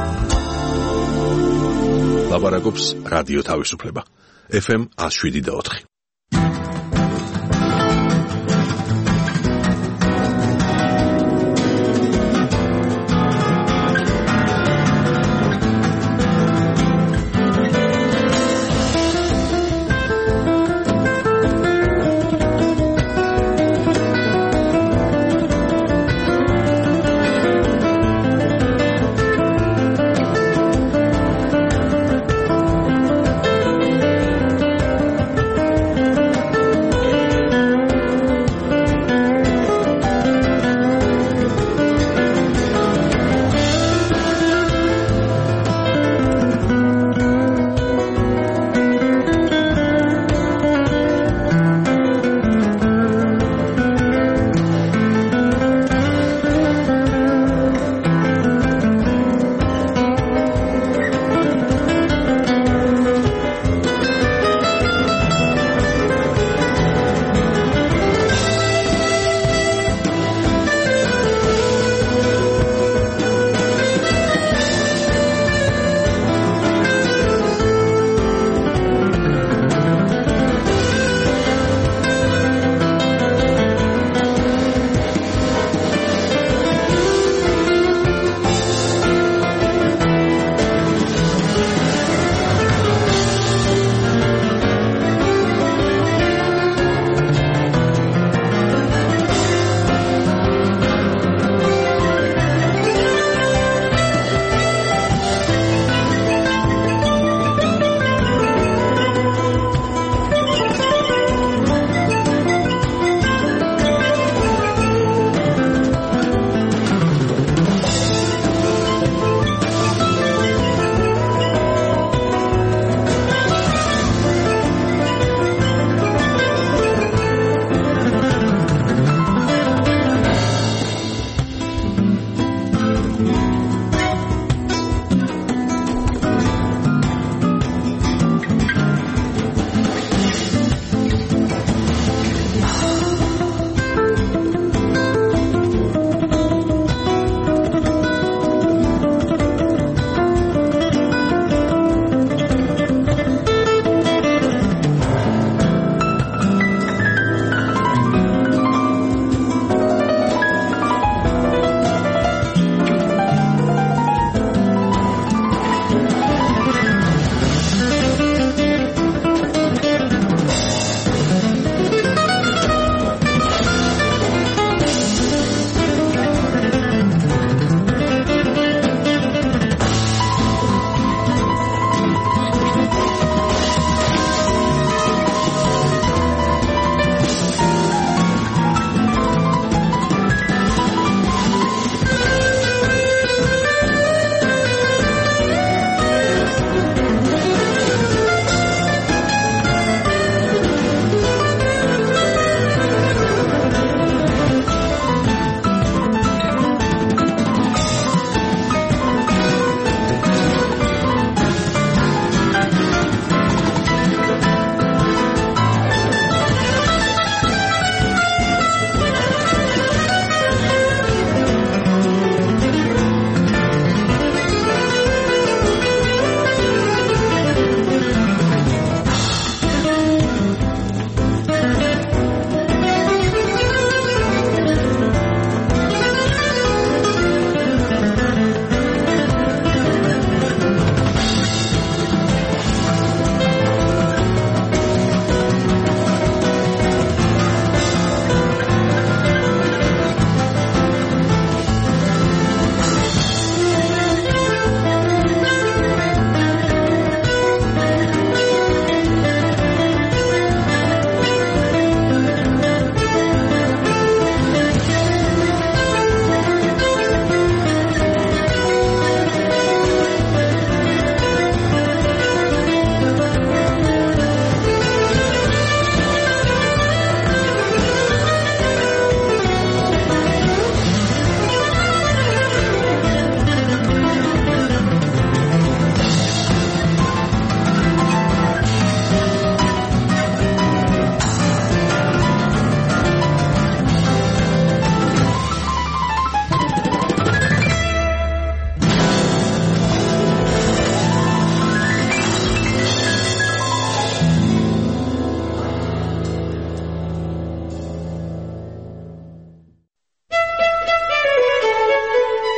ლაპარაკობს რადიო თავისუფლება. ეფ ემ one oh seven და four.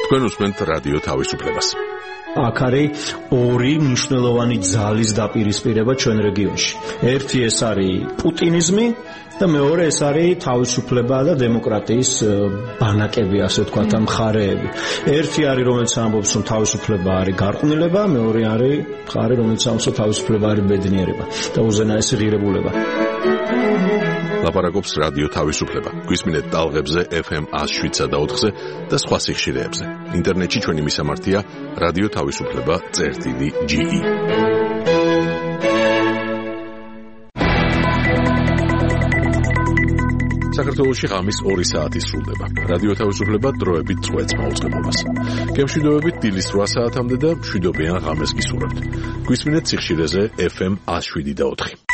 თქვენ უსმენთ რადიო თავისუფლებას. აქ არის ორი მნიშვნელოვანი ძალის დაპირისპირება ჩვენ რეგიონში. ერთი ეს არის პუტინიზმი და მეორე ეს არის თავისუფლება და დემოკრატიის ბანაკები, ასე ვთქვათ, ამ მხარეები. ერთი არის, რომელიც ამბობს, რომ თავისუფლება არის გარყვნილება, მეორე არის მხარე, რომელიც ამბობს, რომ თავისუფლება არის ბედნიერება და უზენაესი ღირებულება. ლაპარაკობს რადიო თავისუფლება. გვისმინეთ ტალღებზე ეფ ემ one oh seven და ოთხზე და სხვა სიხშირეებზე. ინტერნეტში ჩვენი მისამართია რადიო თავისუფლება წერტილი ჯი ი. საქართველოში ღამის ორი საათი სრულდება. რადიო თავისუფლება დროებით წვეთს მაუწყებლობას. გემშვიდობებით დილის რვა საათამდე და მშვიდობიან ღამეს გისურვებთ. გვისმინეთ სიხშირეზე ეფ ემ one oh seven და ოთხი.